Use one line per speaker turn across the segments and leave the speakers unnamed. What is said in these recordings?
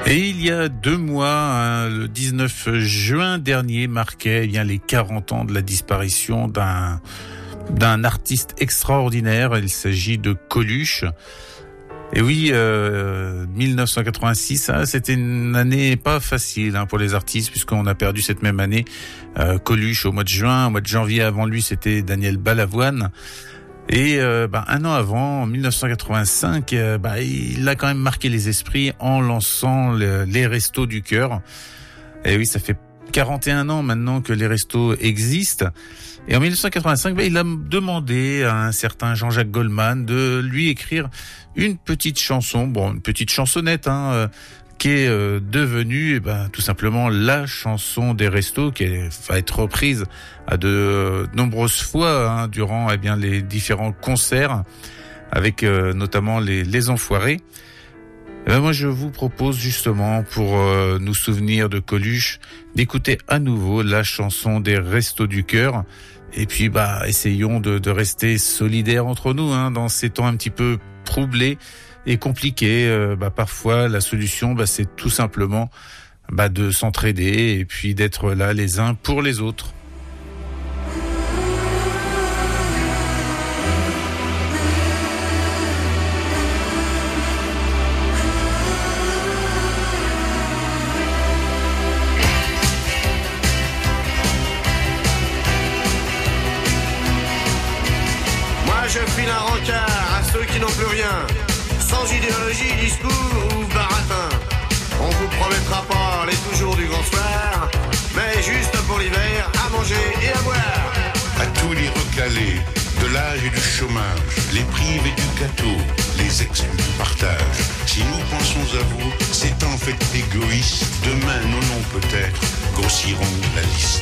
Et il y a 2 mois, le 19 juin dernier, marquait les 40 ans de la disparition d'un artiste extraordinaire. Il s'agit de Coluche. Et oui, 1986, c'était une année pas facile pour les artistes, puisqu'on a perdu cette même année Coluche au mois de juin. Au mois de janvier, avant lui, c'était Daniel Balavoine. Et un an avant, en 1985, il a quand même marqué les esprits en lançant les Restos du Cœur. Et oui, ça fait 41 ans maintenant que les restos existent. Et en 1985, il a demandé à un certain Jean-Jacques Goldman de lui écrire une petite chanson, une petite chansonnette, qui est devenue tout simplement la chanson des restos, qui va être reprise à de nombreuses fois durant les différents concerts, avec notamment les Enfoirés. Moi, je vous propose justement, pour nous souvenir de Coluche, d'écouter à nouveau la chanson des Restos du Cœur. Et puis, essayons de rester solidaires entre nous, dans ces temps un petit peu troublés et compliqués. Parfois, la solution, c'est tout simplement de s'entraider et puis d'être là les uns pour les autres.
Je file un rencard à ceux qui n'ont plus rien, sans idéologie, discours ou baratin. On vous promettra pas les toujours du grand soir, mais juste pour l'hiver, à manger et à boire.
À tous les recalés, de l'âge et du chômage, les privés du gâteau, les exclus du partage. Si nous pensons à vous, c'est en fait égoïste. Demain, nos noms peut-être grossiront la liste.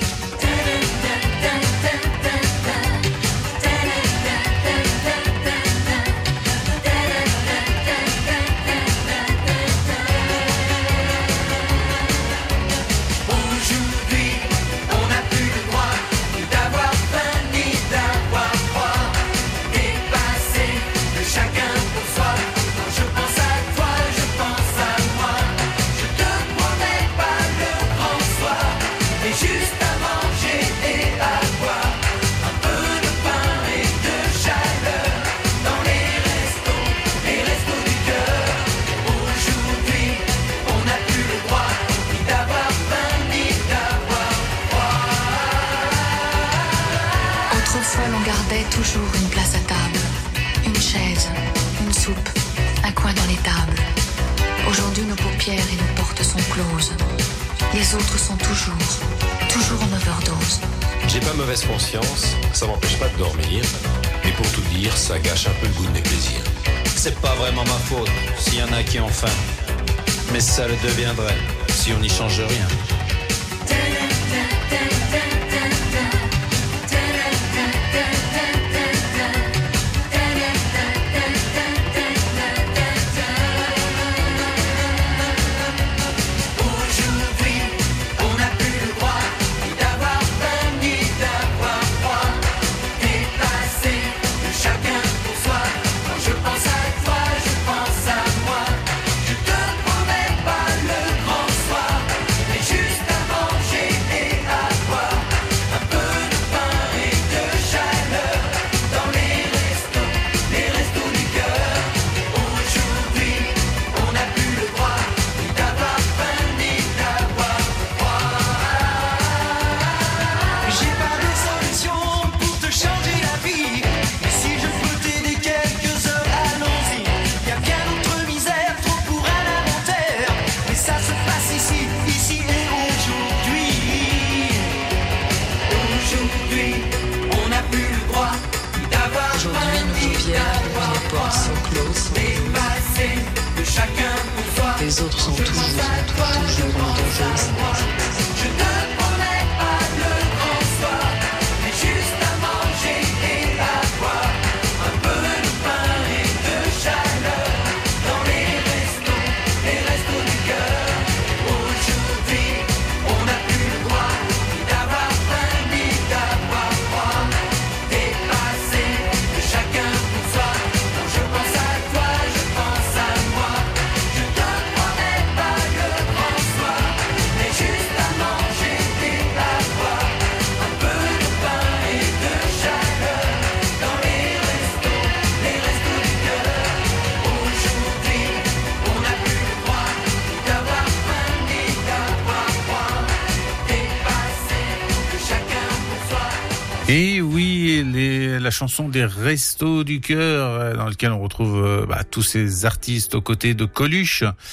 Toujours une place à table, une chaise, une soupe, un coin dans les tables. Aujourd'hui, nos paupières et nos portes sont closes. Les autres sont toujours en overdose.
J'ai pas mauvaise conscience, ça m'empêche pas de dormir. Mais pour tout dire, ça gâche un peu le goût de mes plaisirs. C'est pas vraiment ma faute s'il y en a qui ont faim. Mais ça le deviendrait si on n'y change rien.
Les autres sont toujours en danger.
Je te promets pas le
Et oui, la chanson des Restos du Cœur, dans lequel on retrouve tous ces artistes aux côtés de Coluche.